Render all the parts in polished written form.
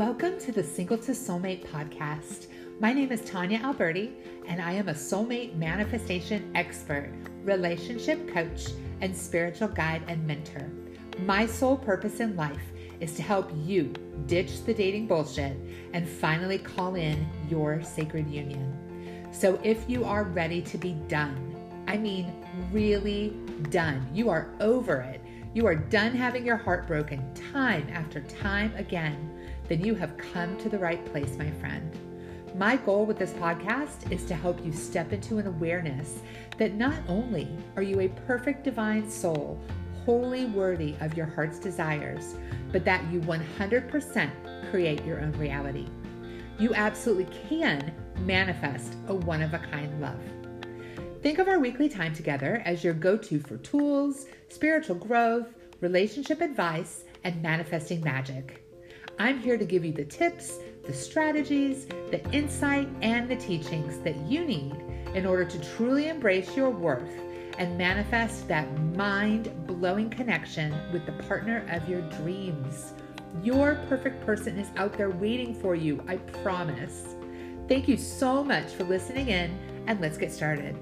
Welcome to the Single to Soulmate podcast. My name is Tanya Alberti, and I am a soulmate manifestation expert, relationship coach, and spiritual guide and mentor. My sole purpose in life is to help you ditch the dating bullshit and finally call in your sacred union. So if you are ready to be done, I mean really done, you are over it, you are done having your heart broken time after time again, then you have come to the right place, my friend. My goal with this podcast is to help you step into an awareness that not only are you a perfect divine soul, wholly worthy of your heart's desires, but that you 100% create your own reality. You absolutely can manifest a one-of-a-kind love. Think of our weekly time together as your go-to for tools, spiritual growth, relationship advice, and manifesting magic. I'm here to give you the tips, the strategies, the insight, and the teachings that you need in order to truly embrace your worth and manifest that mind-blowing connection with the partner of your dreams. Your perfect person is out there waiting for you, I promise. Thank you so much for listening in, and let's get started.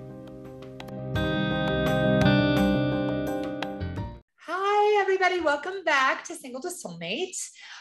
Hi, everybody. Welcome back to Single to Soulmate.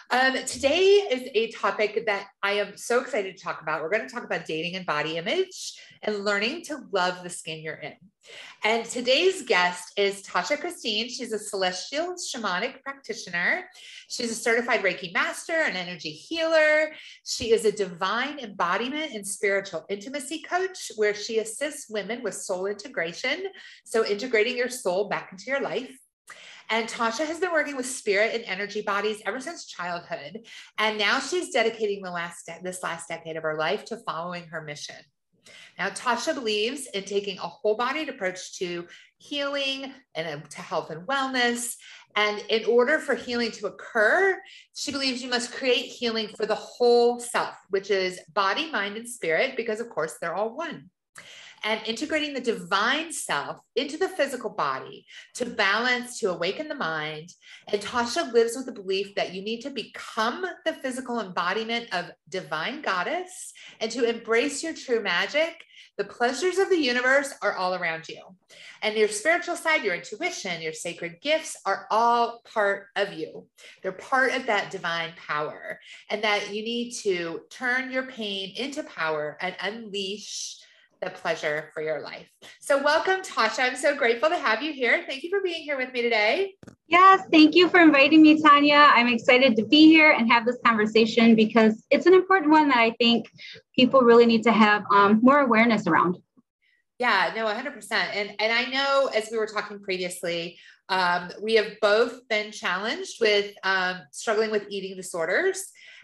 Today is a topic that I am so excited to talk about. We're going to talk about dating and body image and learning to love the skin you're in. And today's guest is Tasha Christine. She's a celestial shamanic practitioner. She's a certified Reiki master and energy healer. She is a divine embodiment and spiritual intimacy coach where she assists women with soul integration. So integrating your soul back into your life. And Tasha has been working with spirit and energy bodies ever since childhood. And now she's dedicating this last decade of her life to following her mission. Now, Tasha believes in taking a whole-bodied approach to healing and to health and wellness. And in order for healing to occur, she believes you must create healing for the whole self, which is body, mind, and spirit, because of course they're all one. And integrating the divine self into the physical body to balance, to awaken the mind. And Tasha lives with the belief that you need to become the physical embodiment of divine goddess and to embrace your true magic. The pleasures of the universe are all around you. And your spiritual side, your intuition, your sacred gifts are all part of you. They're part of that divine power, and that you need to turn your pain into power and unleash the pleasure for your life. So welcome, Tasha. I'm so grateful to have you here. Thank you for being here with me today. Yes, thank you for inviting me, Tanya. I'm excited to be here and have this conversation because it's an important one that I think people really need to have more awareness around. Yeah, no, 100%. And I know, as we were talking previously, we have both been challenged with struggling with eating disorders.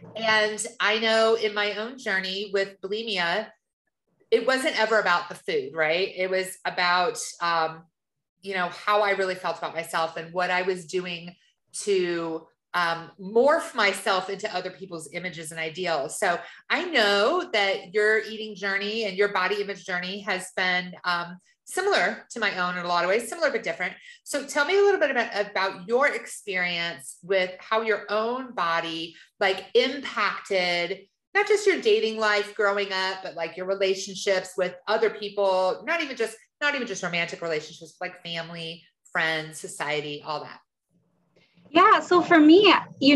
And I know in my own journey with bulimia, it wasn't ever about the food, right? It was about, how I really felt about myself and what I was doing to morph myself into other people's images and ideals. So I know that your eating journey and your body image journey has been similar to my own in a lot of ways, similar but different. So tell me a little bit about your experience with how your own body impacted not just your dating life growing up, but like your relationships with other people, not even just romantic relationships, like family, friends, society, all that. Yeah. So for me,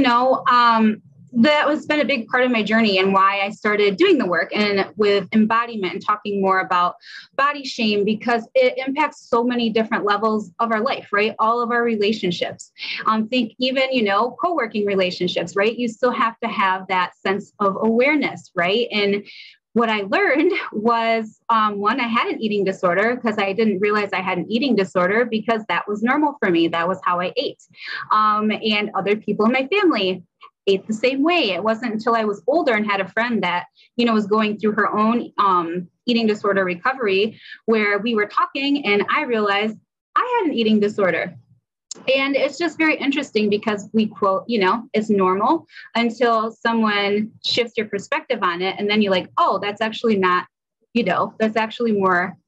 that has been a big part of my journey and why I started doing the work and with embodiment and talking more about body shame, because it impacts so many different levels of our life, right? All of our relationships. Think even, co-working relationships, right? You still have to have that sense of awareness, right? And what I learned was, one, I had an eating disorder because I didn't realize I had an eating disorder because that was normal for me. That was how I ate. And other people in my family ate the same way. It wasn't until I was older and had a friend that, was going through her own eating disorder recovery where we were talking and I realized I had an eating disorder. And it's just very interesting because we quote, it's normal until someone shifts your perspective on it. And then you're like, oh, that's actually not, that's actually more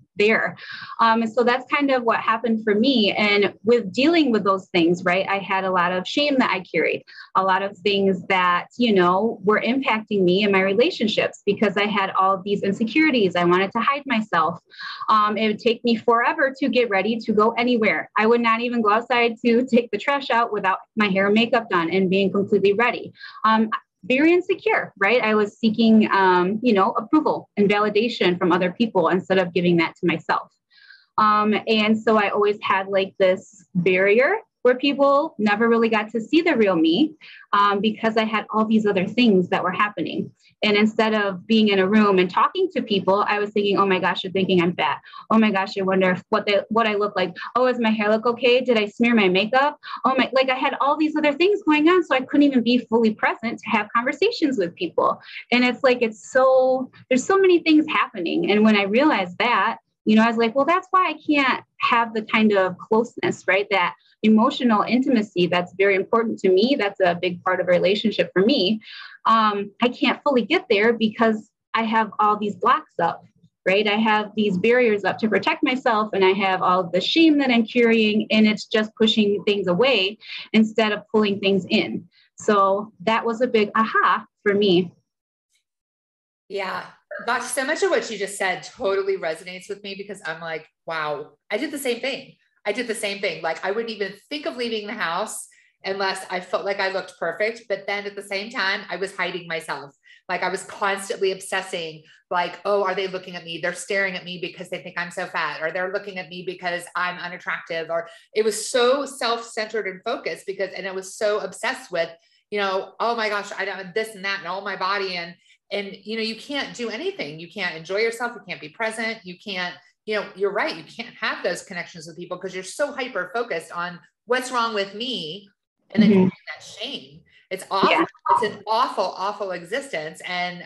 there. And so that's kind of what happened for me. And with dealing with those things, right, I had a lot of shame that I carried, a lot of things that, were impacting me in my relationships because I had all these insecurities. I wanted to hide myself. It would take me forever to get ready to go anywhere. I would not even go outside to take the trash out without my hair and makeup done and being completely ready. Very insecure, right? I was seeking, approval and validation from other people instead of giving that to myself. And so I always had like this barrier where people never really got to see the real me because I had all these other things that were happening. And instead of being in a room and talking to people, I was thinking, oh my gosh, you're thinking I'm fat. Oh my gosh, I wonder what I look like. Oh, does my hair look okay? Did I smear my makeup? I had all these other things going on. So I couldn't even be fully present to have conversations with people. And it's like, there's so many things happening. And when I realized that, I was like, well, that's why I can't have the kind of closeness, right? That emotional intimacy that's very important to me. That's a big part of a relationship for me. I can't fully get there because I have all these blocks up, right? I have these barriers up to protect myself, and I have all the shame that I'm carrying, and it's just pushing things away instead of pulling things in. So that was a big aha for me. Yeah. Gosh, so much of what you just said totally resonates with me because I'm like, wow, I did the same thing. Like I wouldn't even think of leaving the house unless I felt like I looked perfect. But then at the same time, I was hiding myself. Like I was constantly obsessing, like, oh, are they looking at me? They're staring at me because they think I'm so fat, or they're looking at me because I'm unattractive. Or it was so self-centered and focused and I was so obsessed with, oh my gosh, I don't this and that and all my body. And you can't do anything. You can't enjoy yourself. You can't be present. You can't, you're right. You can't have those connections with people because you're so hyper focused on what's wrong with me. And then that shame. It's awful. Yeah. It's an awful, awful existence. And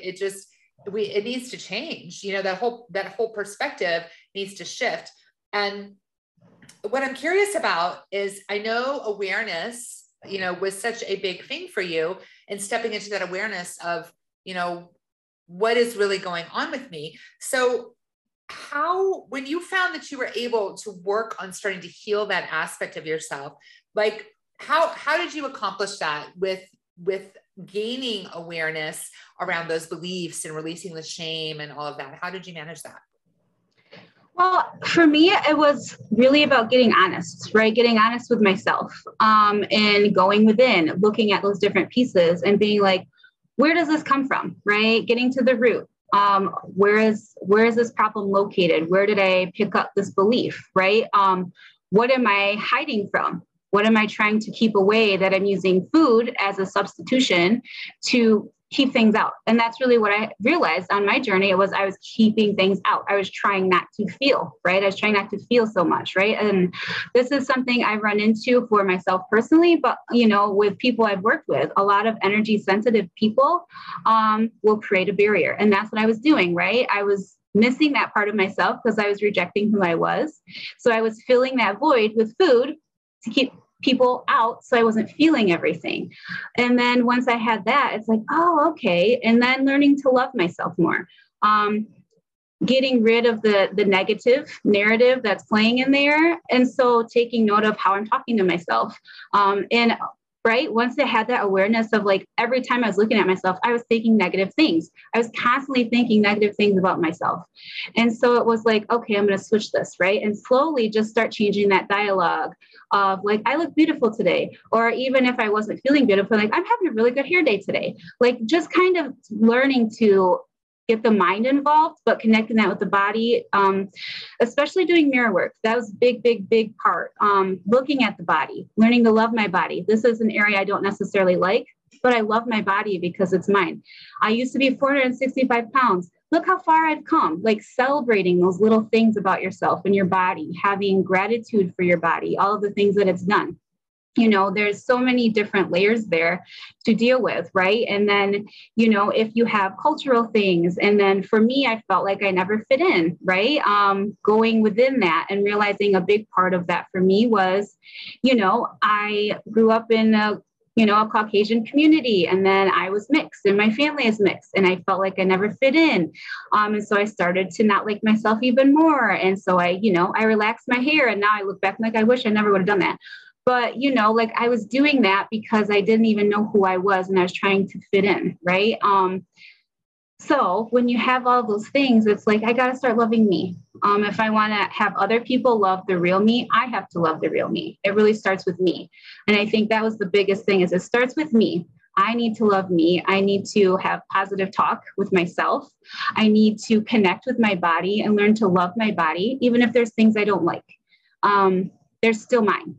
it needs to change, that whole perspective needs to shift. And what I'm curious about is I know awareness, was such a big thing for you, and stepping into that awareness of, what is really going on with me. So when you found that you were able to work on starting to heal that aspect of yourself, like how did you accomplish that with gaining awareness around those beliefs and releasing the shame and all of that? How did you manage that? Well, for me, it was really about getting honest, right? Getting honest with myself, and going within, looking at those different pieces and being like, where does this come from, right? Getting to the root. Where is this problem located? Where did I pick up this belief, right? What am I hiding from? What am I trying to keep away that I'm using food as a substitution to keep things out? And that's really what I realized on my journey. I was keeping things out. I was trying not to feel, right? I was trying not to feel so much, right? And this is something I run into for myself personally, but with people I've worked with, a lot of energy sensitive people will create a barrier. And that's what I was doing, right? I was missing that part of myself because I was rejecting who I was. So I was filling that void with food to keep people out. So I wasn't feeling everything. And then once I had that, it's like, oh, okay. And then learning to love myself more, getting rid of the negative narrative that's playing in there. And so taking note of how I'm talking to myself. And right, once I had that awareness of like, every time I was looking at myself, I was thinking negative things. I was constantly thinking negative things about myself. And so it was like, okay, I'm going to switch this, right? And slowly just start changing that dialogue of like, I look beautiful today. Or even if I wasn't feeling beautiful, like I'm having a really good hair day today. Like just kind of learning to get the mind involved, but connecting that with the body, especially doing mirror work. That was big, big, big part. Looking at the body, learning to love my body. This is an area I don't necessarily like, but I love my body because it's mine. I used to be 465 pounds. Look how far I've come, like celebrating those little things about yourself and your body, having gratitude for your body, all of the things that it's done. There's so many different layers there to deal with, right? And then, if you have cultural things, and then for me, I felt like I never fit in, right? Going within that and realizing a big part of that for me was, I grew up in a a Caucasian community. And then I was mixed and my family is mixed and I felt like I never fit in. And so I started to not like myself even more. And so I relaxed my hair and now I look back like I wish I never would have done that. But, like I was doing that because I didn't even know who I was and I was trying to fit in. Right. So when you have all those things, it's like, I got to start loving me. If I want to have other people love the real me, I have to love the real me. It really starts with me. And I think that was the biggest thing is it starts with me. I need to love me. I need to have positive talk with myself. I need to connect with my body and learn to love my body, even if there's things I don't like. They're still mine.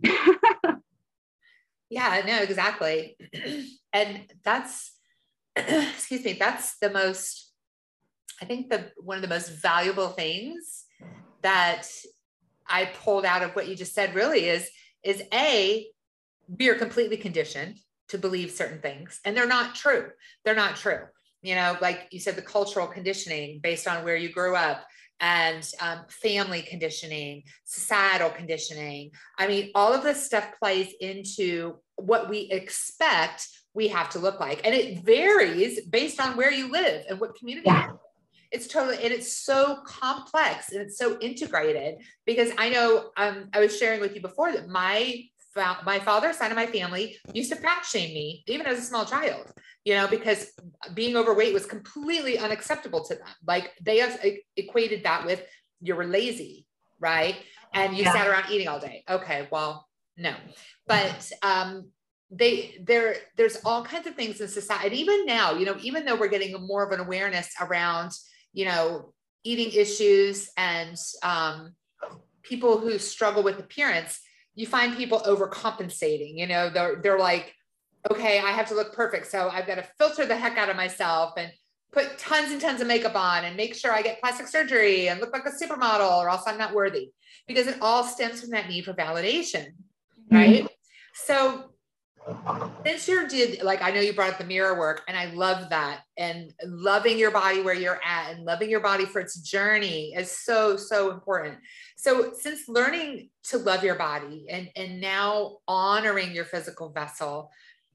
Yeah, no, exactly. And that's, excuse me, that's the most, I think one of the most valuable things that I pulled out of what you just said really is we are completely conditioned to believe certain things and they're not true. They're not true. Like you said, the cultural conditioning based on where you grew up and family conditioning, societal conditioning. I mean, all of this stuff plays into what we expect we have to look like. And it varies based on where you live and what community. Yeah. It's totally, and it's so complex and it's so integrated because I know, I was sharing with you before that my father's side of my family used to fat shame me, even as a small child, because being overweight was completely unacceptable to them. Like they have equated that with you were lazy, right? And you sat around eating all day. Okay, well, no, but there's all kinds of things in society. Even now, even though we're getting more of an awareness around, eating issues and people who struggle with appearance, you find people overcompensating, they're like, okay, I have to look perfect. So I've got to filter the heck out of myself and put tons and tons of makeup on and make sure I get plastic surgery and look like a supermodel or else I'm not worthy, because it all stems from that need for validation. Right. So since I know you brought up the mirror work and I love that, and loving your body where you're at and loving your body for its journey is so, so important. So since learning to love your body and now honoring your physical vessel,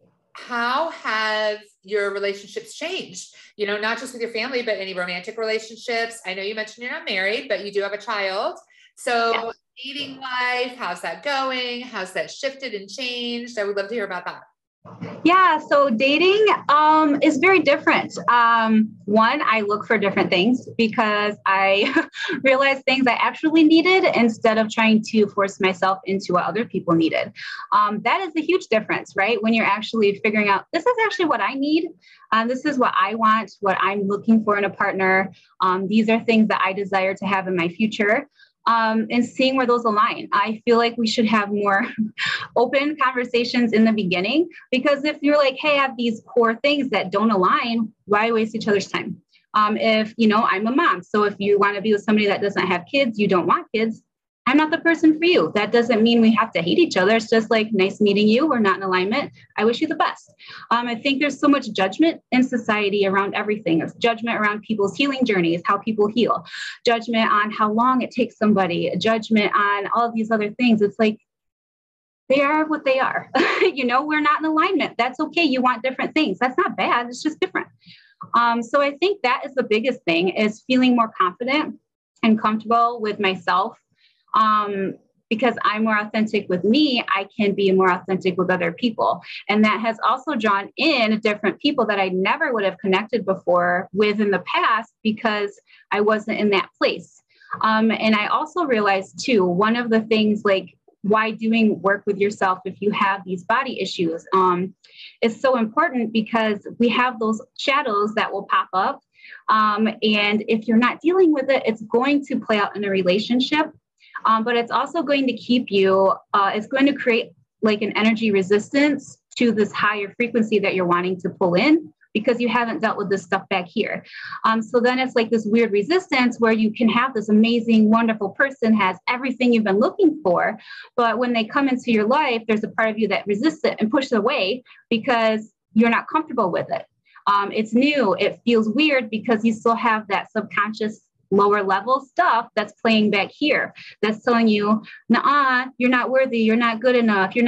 how have your relationships changed? Not just with your family, but any romantic relationships. I know you mentioned you're not married, but you do have a child. So dating life, how's that going? How's that shifted and changed? I would love to hear about that. Yeah, so dating is very different. One, I look for different things because I realized things I actually needed instead of trying to force myself into what other people needed. That is a huge difference, right? When you're actually figuring out, this is actually what I need. This is what I want, what I'm looking for in a partner. These are things that I desire to have in my future. And seeing where those align. I feel like we should have more open conversations in the beginning, because if you're like, hey, I have these core things that don't align, why waste each other's time? If, I'm a mom. So if you want to be with somebody that doesn't have kids, you don't want kids, I'm not the person for you. That doesn't mean we have to hate each other. It's just like, nice meeting you. We're not in alignment. I wish you the best. I think there's so much judgment in society around everything. It's judgment around people's healing journeys, how people heal, judgment on how long it takes somebody, judgment on all of these other things. It's like, they are what they are. We're not in alignment. That's okay. You want different things. That's not bad. It's just different. So I think that is the biggest thing, is feeling more confident and comfortable with myself. Because I'm more authentic with me, I can be more authentic with other people. And that has also drawn in different people that I never would have connected before with in the past, because I wasn't in that place. And I also realized too, one of the things, like, why doing work with yourself if you have these body issues is so important, because we have those shadows that will pop up. And if you're not dealing with it, it's going to play out in a relationship. But it's also going to keep you, it's going to create like an energy resistance to this higher frequency that you're wanting to pull in, because you haven't dealt with this stuff back here. So then it's like this weird resistance where you can have this amazing, wonderful person, has everything you've been looking for. But when they come into your life, there's a part of you that resists it and pushes it away because you're not comfortable with it. It's new. It feels weird because you still have that subconscious lower level stuff that's playing back here. That's telling you, nah, you're not worthy. You're not good enough. You're not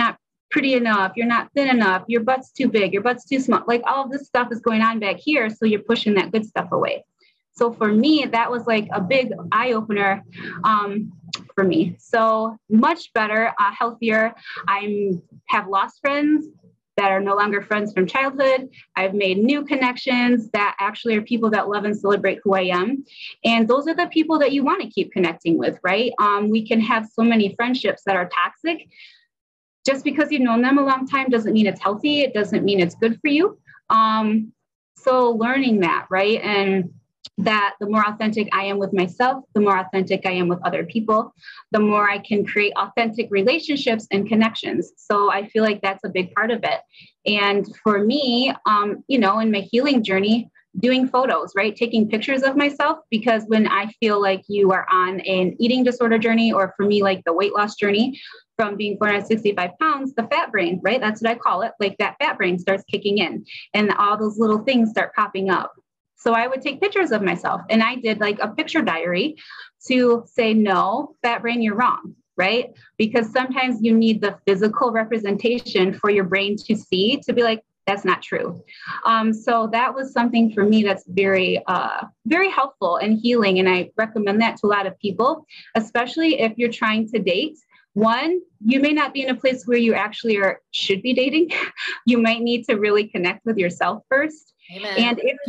pretty enough, you're not thin enough, your butt's too big, your butt's too small. Like all of this stuff is going on back here. So you're pushing that good stuff away. So for me, that was like a big eye opener for me. So much better, healthier. I have lost friends that are no longer friends from childhood. I've made new connections that actually are people that love and celebrate who I am. And those are the people that you want to keep connecting with, right? We can have so many friendships that are toxic. Just because you've known them a long time doesn't mean it's healthy. It doesn't mean it's good for you. So learning that, right? And that the more authentic I am with myself, the more authentic I am with other people, the more I can create authentic relationships and connections. So I feel like that's a big part of it. And for me, in my healing journey, doing photos, right? Taking pictures of myself, because when I feel like you are on an eating disorder journey, or for me, like the weight loss journey, from being 465 pounds, the fat brain, right? That's what I call it. Like that fat brain starts kicking in and all those little things start popping up. So I would take pictures of myself, and I did like a picture diary to say, no, fat brain, you're wrong, right? Because sometimes you need the physical representation for your brain to see, to be like, that's not true. So that was something for me that's very, very helpful and healing. And I recommend that to a lot of people, especially if you're trying to date. One, you may not be in a place where you actually should be dating. You might need to really connect with yourself first. Amen. And if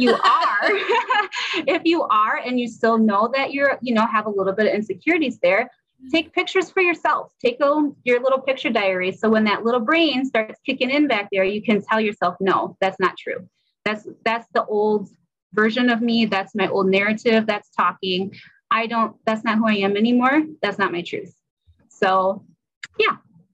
you are, and you still know that have a little bit of insecurities there, take pictures for yourself. Take your little picture diary. So when that little brain starts kicking in back there, you can tell yourself, no, that's not true. That's the old version of me. That's my old narrative that's talking. That's not who I am anymore. That's not my truth. So, yeah.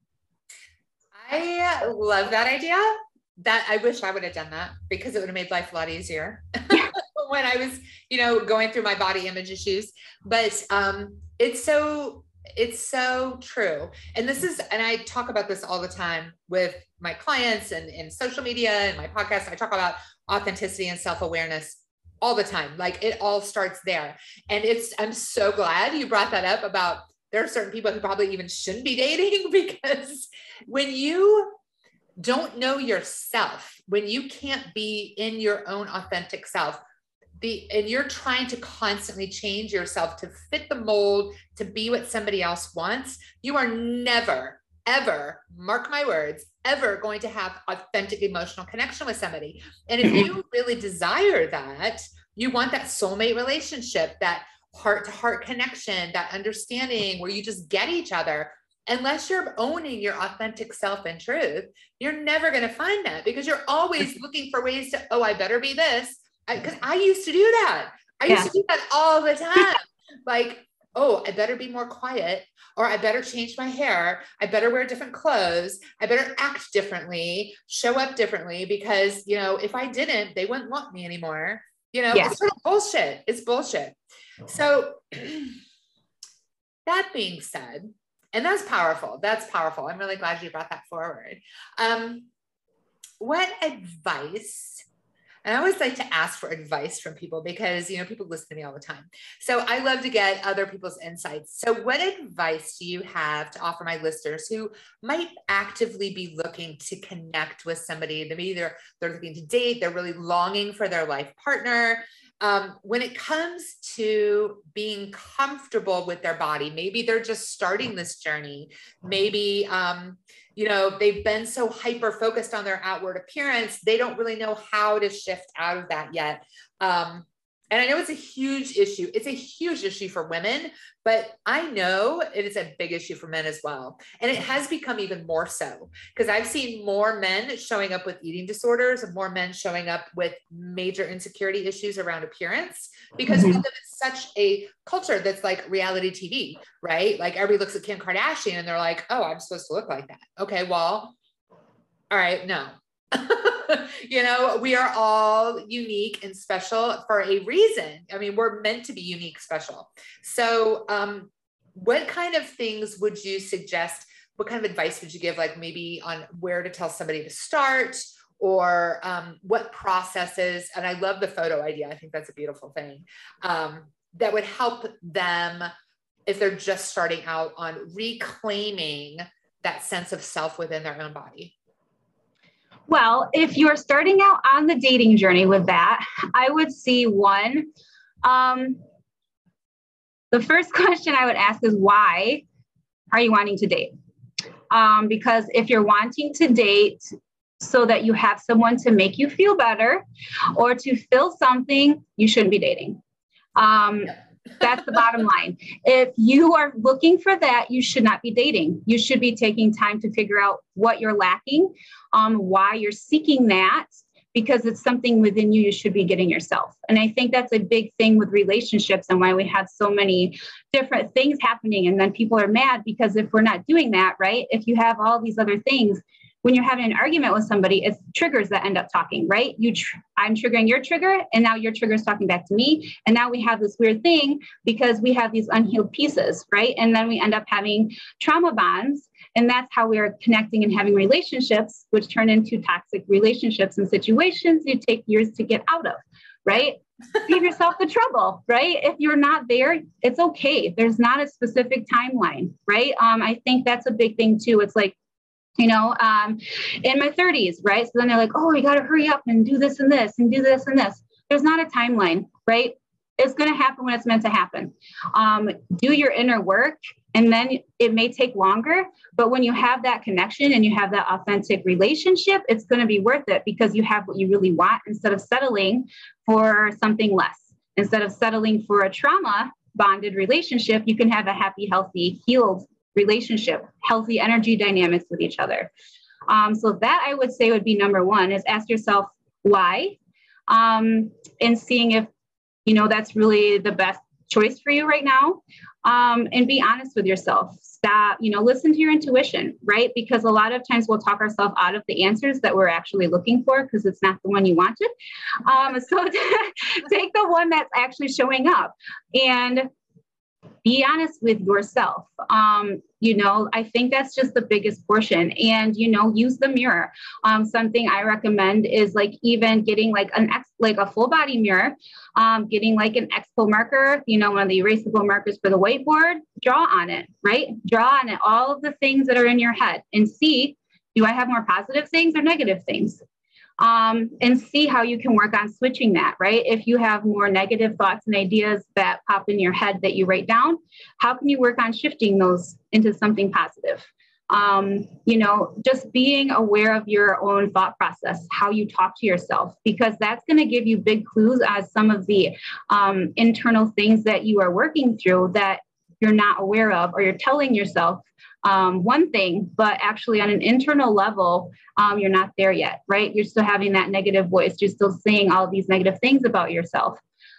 I love that idea. That I wish I would have done that, because it would have made life a lot easier when I was, going through my body image issues. But it's so true. And I talk about this all the time with my clients and in social media and my podcast. I talk about authenticity and self-awareness all the time. Like it all starts there. And I'm so glad you brought that up about there are certain people who probably even shouldn't be dating, because when you don't know yourself, when you can't be in your own authentic self, and you're trying to constantly change yourself to fit the mold, to be what somebody else wants, you are never, ever, mark my words, ever going to have authentic emotional connection with somebody. And if you really desire that, you want that soulmate relationship, that heart-to-heart connection, that understanding where you just get each other. Unless you're owning your authentic self and truth, you're never going to find that, because you're always looking for ways to, I better be this. Because I used to do that. I used to do that all the time. Like, I better be more quiet, or I better change my hair. I better wear different clothes. I better act differently, show up differently, because, if I didn't, they wouldn't want me anymore. It's sort of bullshit. It's bullshit. So that being said, and that's powerful. That's powerful. I'm really glad you brought that forward. What advice, and I always like to ask for advice from people, because, people listen to me all the time. So I love to get other people's insights. So what advice do you have to offer my listeners who might actively be looking to connect with somebody? Maybe they're looking to date, they're really longing for their life partner. When it comes to being comfortable with their body, maybe they're just starting this journey. Maybe, they've been so hyper focused on their outward appearance, they don't really know how to shift out of that yet. And I know it's a huge issue. It's a huge issue for women, but I know it is a big issue for men as well. And it has become even more so, because I've seen more men showing up with eating disorders and more men showing up with major insecurity issues around appearance, because we live in such a culture that's like reality TV, right? Like everybody looks at Kim Kardashian and they're like, I'm supposed to look like that. Okay, well, all right, no. We are all unique and special for a reason. I mean, we're meant to be unique, special. So, what kind of things would you suggest? What kind of advice would you give, like maybe on where to tell somebody to start, or what processes? And I love the photo idea. I think that's a beautiful thing, that would help them if they're just starting out on reclaiming that sense of self within their own body? Well, if you're starting out on the dating journey with that, I would see one, the first question I would ask is, why are you wanting to date? Because if you're wanting to date so that you have someone to make you feel better or to fill something, you shouldn't be dating. That's the bottom line. If you are looking for that, you should not be dating. You should be taking time to figure out what you're lacking, why you're seeking that, because it's something within you should be getting yourself. And I think that's a big thing with relationships and why we have so many different things happening. And then people are mad because if we're not doing that, right? If you have all these other things, when you're having an argument with somebody, it's triggers that end up talking, right? I'm triggering your trigger, and now your trigger is talking back to me. And now we have this weird thing because we have these unhealed pieces, right? And then we end up having trauma bonds. And that's how we're connecting and having relationships, which turn into toxic relationships and situations you take years to get out of, right? Give yourself the trouble, right? If you're not there, it's okay. There's not a specific timeline, right? I think that's a big thing too. It's like, in my 30s, right? So then they're like, oh, you got to hurry up and do this and this and do this and this. There's not a timeline, right? It's going to happen when it's meant to happen. Do your inner work, and then it may take longer, but when you have that connection and you have that authentic relationship, it's going to be worth it because you have what you really want instead of settling for something less. Instead of settling for a trauma bonded relationship, you can have a happy, healthy, healed relationship, healthy energy dynamics with each other. So that I would say would be number one, is ask yourself why, and seeing if, that's really the best choice for you right now. And be honest with yourself. Stop, listen to your intuition, right? Because a lot of times we'll talk ourselves out of the answers that we're actually looking for because it's not the one you wanted. So take the one that's actually showing up and be honest with yourself. I think that's just the biggest portion. And, use the mirror. Something I recommend is like even getting like a full body mirror, getting like an expo marker, one of the erasable markers for the whiteboard, draw on it, right? Draw on it, all of the things that are in your head and see, do I have more positive things or negative things? And see how you can work on switching that, right? If you have more negative thoughts and ideas that pop in your head that you write down, how can you work on shifting those into something positive? Just being aware of your own thought process, how you talk to yourself, because that's going to give you big clues as some of the internal things that you are working through that you're not aware of, or you're telling yourself one thing, but actually on an internal level, you're not there yet, right? You're still having that negative voice. You're still saying all these negative things about yourself.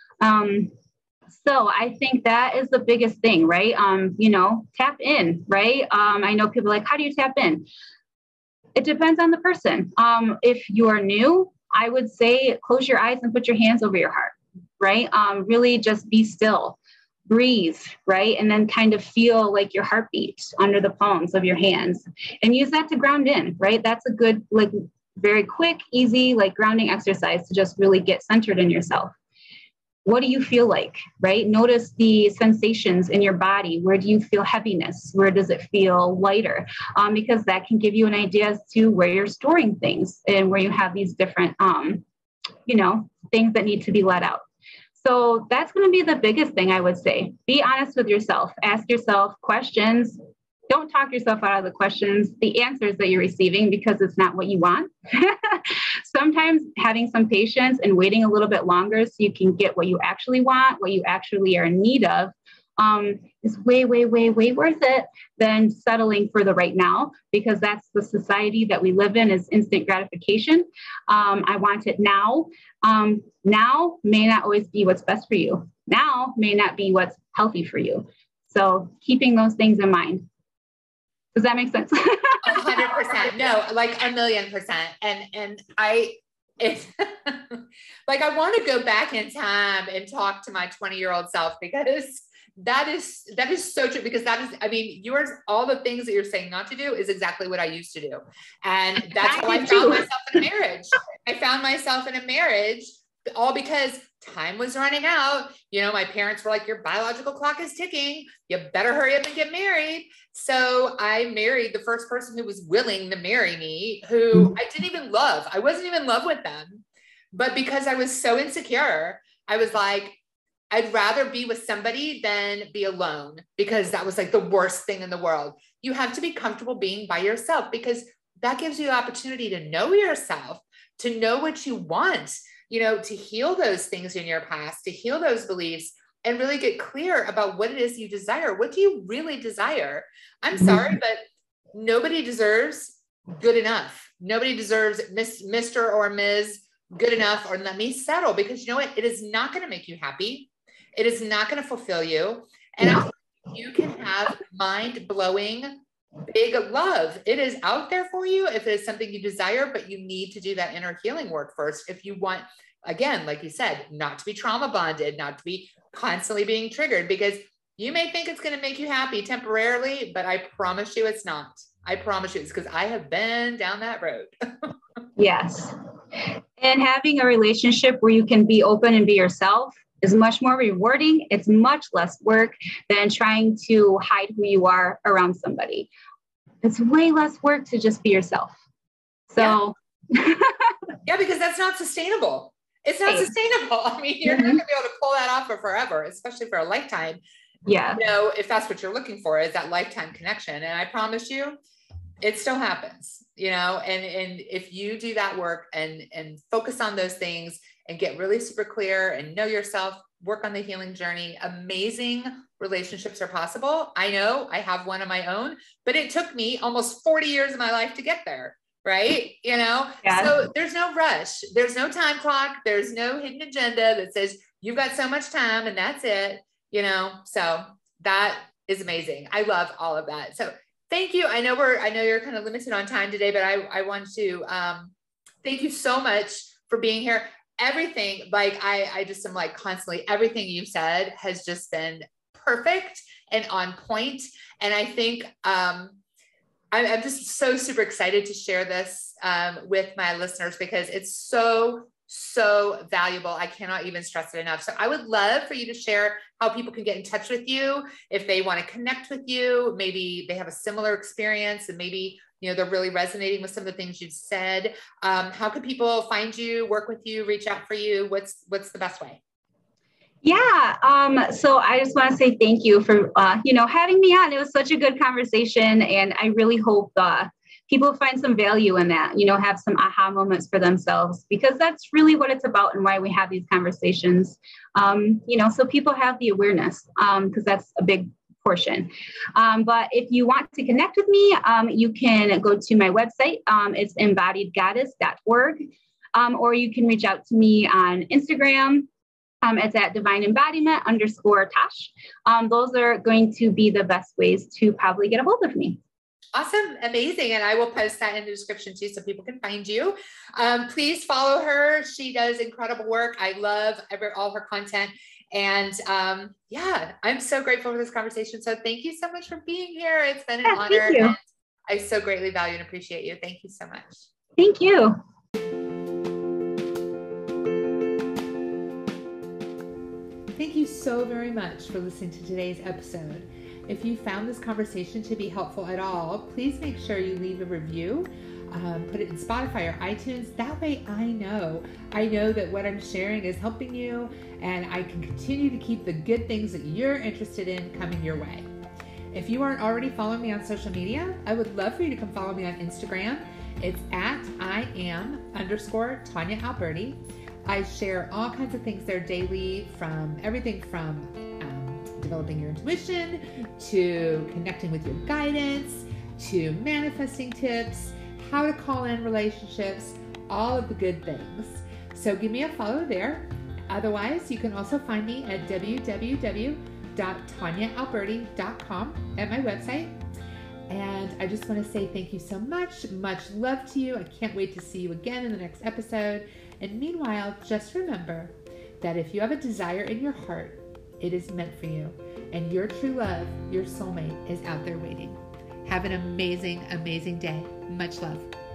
So I think that is the biggest thing, right? Tap in, right? I know people are like, how do you tap in? It depends on the person. If you're new, I would say close your eyes and put your hands over your heart, right? Really just be still. Breathe, right? And then kind of feel like your heartbeat under the palms of your hands and use that to ground in, right? That's a good, very quick, easy, grounding exercise to just really get centered in yourself. What do you feel like, right? Notice the sensations in your body. Where do you feel heaviness? Where does it feel lighter? Because that can give you an idea as to where you're storing things and where you have these different, things that need to be let out. So that's going to be the biggest thing I would say. Be honest with yourself. Ask yourself questions. Don't talk yourself out of the questions, the answers that you're receiving, because it's not what you want. Sometimes having some patience and waiting a little bit longer so you can get what you actually want, what you actually are in need of, is way, way, way, way worth it than settling for the right now, because that's the society that we live in, is instant gratification. I want it now. Now may not always be what's best for you. Now may not be what's healthy for you. So keeping those things in mind. Does that make sense? 100%. No, like 1,000,000%. And it's like, I want to go back in time and talk to my 20-year-old self, because that is so true, because yours, all the things that you're saying not to do is exactly what I used to do. And that's how I found myself in a marriage. I found myself in a marriage all because time was running out. You know, my parents were like, your biological clock is ticking. You better hurry up and get married. So I married the first person who was willing to marry me, who I didn't even love. I wasn't even in love with them. But because I was so insecure, I was like, I'd rather be with somebody than be alone, because that was like the worst thing in the world. You have to be comfortable being by yourself, because that gives you the opportunity to know yourself, to know what you want, you know, to heal those things in your past, to heal those beliefs, and really get clear about what it is you desire. What do you really desire? I'm sorry, but nobody deserves good enough. Nobody deserves Mr. or Ms. good enough, or let me settle, because you know what? It is not going to make you happy. It is not going to fulfill you. And you can have mind-blowing, big love. It is out there for you if it is something you desire, but you need to do that inner healing work first. If you want, again, like you said, not to be trauma bonded, not to be constantly being triggered, because you may think it's going to make you happy temporarily, but I promise you it's not. I promise you, it's because I have been down that road. Yes. And having a relationship where you can be open and be yourself is much more rewarding. It's much less work than trying to hide who you are around somebody. It's way less work to just be yourself. So yeah, because that's not sustainable. It's not sustainable. I mean, you're not going to be able to pull that off for forever, especially for a lifetime. Yeah. You know, if that's what you're looking for, is that lifetime connection. And I promise you, it still happens, you know, and if you do that work and focus on those things and get really super clear and know yourself, work on the healing journey, amazing relationships are possible. I know I have one of my own, but it took me almost 40 years of my life to get there. Right. You know, so there's no rush. There's no time clock. There's no hidden agenda that says you've got so much time and that's it, you know, so that is amazing. I love all of that. So thank you. I know you're kind of limited on time today, but I want to thank you so much for being here. Everything, like I just am like constantly, everything you've said has just been perfect and on point. And I think I'm just so super excited to share this with my listeners, because it's so valuable. I cannot even stress it enough. So I would love for you to share how people can get in touch with you if they want to connect with you. Maybe they have a similar experience and maybe, you know, they're really resonating with some of the things you've said. How can people find you, work with you, reach out for you? What's the best way? Yeah. So I just want to say thank you for, having me on. It was such a good conversation, and I really hope people find some value in that, have some aha moments for themselves, because that's really what it's about and why we have these conversations, so people have the awareness, because that's a big portion. But if you want to connect with me, you can go to my website. It's embodiedgoddess.org, or you can reach out to me on Instagram. It's at divine_embodiment_Tosh. Those are going to be the best ways to probably get a hold of me. Awesome. Amazing. And I will post that in the description too, so people can find you. Please follow her. She does incredible work. I love all her content. And I'm so grateful for this conversation. So thank you so much for being here. It's been an honor. And I so greatly value and appreciate you. Thank you so much. Thank you. Thank you so very much for listening to today's episode. If you found this conversation to be helpful at all, please make sure you leave a review, put it in Spotify or iTunes. That way I know that what I'm sharing is helping you, and I can continue to keep the good things that you're interested in coming your way. If you aren't already following me on social media, I would love for you to come follow me on Instagram. It's at @I am_Tanya Alberti. I share all kinds of things there daily, from everything from developing your intuition to connecting with your guidance to manifesting tips, how to call in relationships, all of the good things. So give me a follow there. Otherwise, you can also find me at www.tanyaalberti.com at my website. And I just want to say thank you so much. Much love to you. I can't wait to see you again in the next episode. And meanwhile, just remember that if you have a desire in your heart, it is meant for you. And your true love, your soulmate, is out there waiting. Have an amazing, amazing day. Much love.